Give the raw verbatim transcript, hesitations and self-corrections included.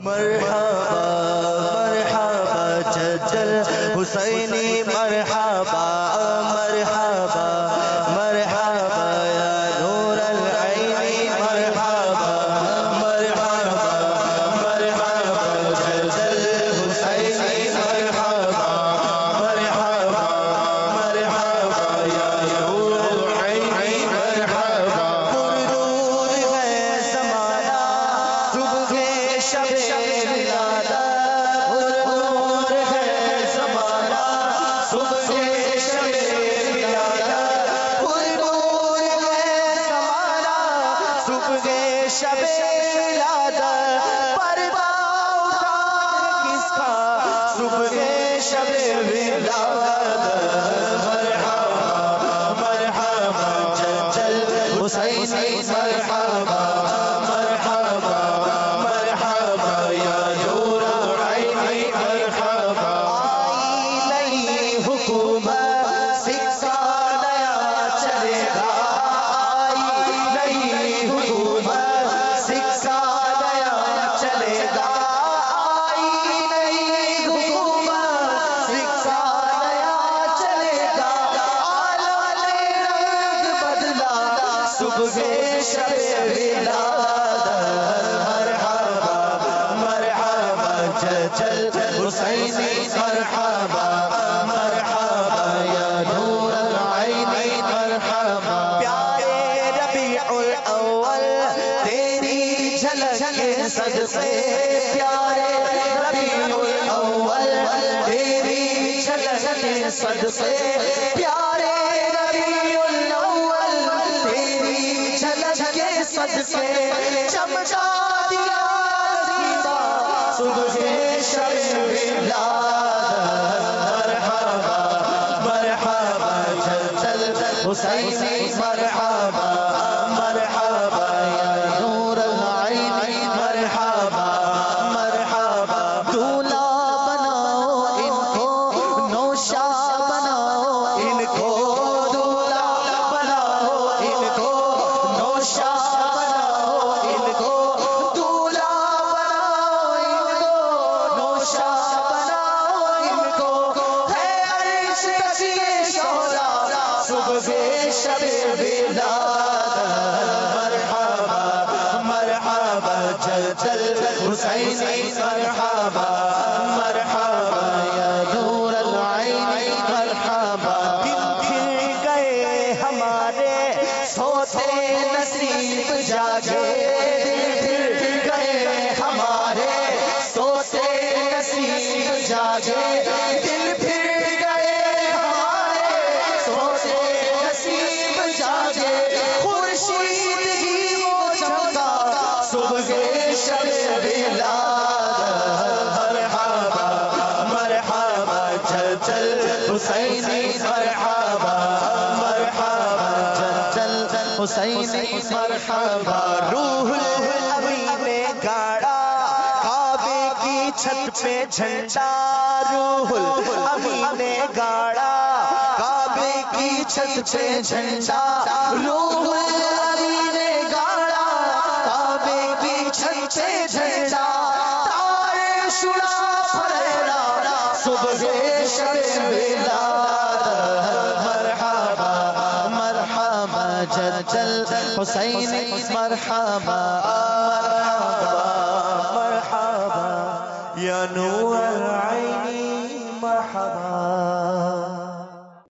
مرحبا مرحبا جل حسینی مرحبا مرحبا مرحبا یا نور العین مرحبا مرحبا مرحبا جل حسینی مرحبا مرحبا مرحبا یا نور العین مرحبا پردود ہے زمانہ صبح شب پردود ہے زمانہ صبح شب پردود ہے زمانہ صبح شب پردہ اٹھا کس کا صبح شب مرحبا مرحبا جل حسینی مرحبا مرحبا مرحبا یا نور العین مرحبا آئی نئی حکومت سکہ نیا چلے گا آئی نئی حکومت سکہ نیا چلے گا آئی نئی حکومت سکہ نیا چلے گا عالم نے رنگ بدلا صبح شب مرحبا مرحبا جل حسینی مرحبا مرحبا یا نور العین مرحبا پیارے ربیع الاول تیری جھلک کے صدقے پیارے ربیع الاول تیری جھلک کے صدقے پیارے ربیع الاول تیری جھلک کے صدقے چمچا دیا نصیبہ صبح شب مرحبا مرحبا جل حسینی مرحبا مرحبا یا نور العین مرحبا مرحبا دولہا بناؤ ان کو نوشا بناؤ ان کو دولہا بناؤ ان کو نوشا بناؤ ان کو دولہا بناؤ ان کو نوشا بناؤ ان کو ہے عرش کشی شعلہ صبح شب مرحبا مرحبا جل حسینی مرحبا مرحبا یا نور العین مرحبا دن پھر گئے ہمارے سوتے نصیب جاگے دن پھر گئے ہمارے سوتے نصیب جاگے دل پھر گئے ہمارے سوتے نصیب جاگے خورشید ہی وہ چمکا صبح شب مرحبا مرحبا جل حسینی مرحبا مرحبا جل حسینی مرحبا روح الامین نے گاڑا کعبے کی چھت پہ جھنڈا روح الامین نے گاڑا کعبے کی چھت پہ جھنڈا روح الامین نے گاڑا کعبے کی چھت پہ جھنڈا تارے شڑا پھریرا صبح شب مرحبا مرحبا جل حسینی مرحبا مرحبا مرحبا یا نور العین مرحبا